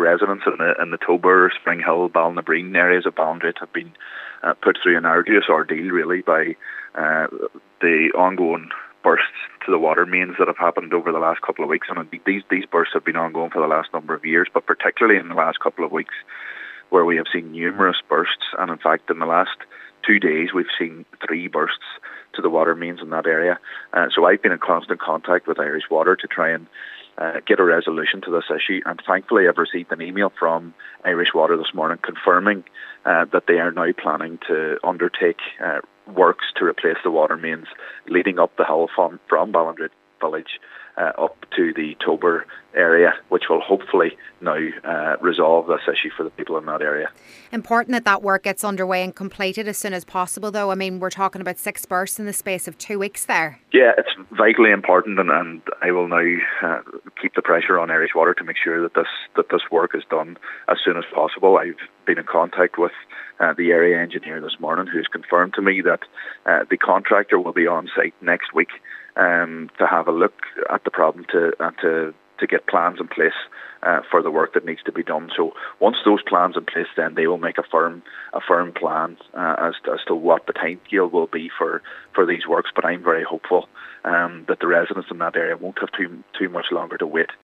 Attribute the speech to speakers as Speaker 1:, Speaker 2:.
Speaker 1: residents in the Tober, Spring Hill, Ballinabrean areas of Ballindrate have been put through an arduous ordeal, really, by the ongoing bursts to the water mains that have happened over the last couple of weeks. And these bursts have been ongoing for the last number of years, but particularly in the last couple of weeks, where we have seen numerous bursts. And in fact, in the last 2 days, we've seen 3 bursts to the water mains in that area. So I've been in constant contact with Irish Water to try and get a resolution to this issue. And thankfully, I've received an email from Irish Water this morning confirming that they are now planning to undertake works to replace the water mains leading up the hill from Ballindrate village up to the Tober area, which will hopefully now resolve this issue for the people in that area.
Speaker 2: Important that work gets underway and completed as soon as possible, though. I mean, we're talking about 6 bursts in the space of 2 weeks there.
Speaker 1: Yeah, it's vitally important, and I will now keep the pressure on Irish Water to make sure that this work is done as soon as possible. I've been in contact with the area engineer this morning, who's confirmed to me that the contractor will be on site next week to have a look at the problem to get plans in place for the work that needs to be done. So once those plans in place, then they will make a firm plan as to what the timescale will be for these works. But I'm very hopeful that the residents in that area won't have too much longer to wait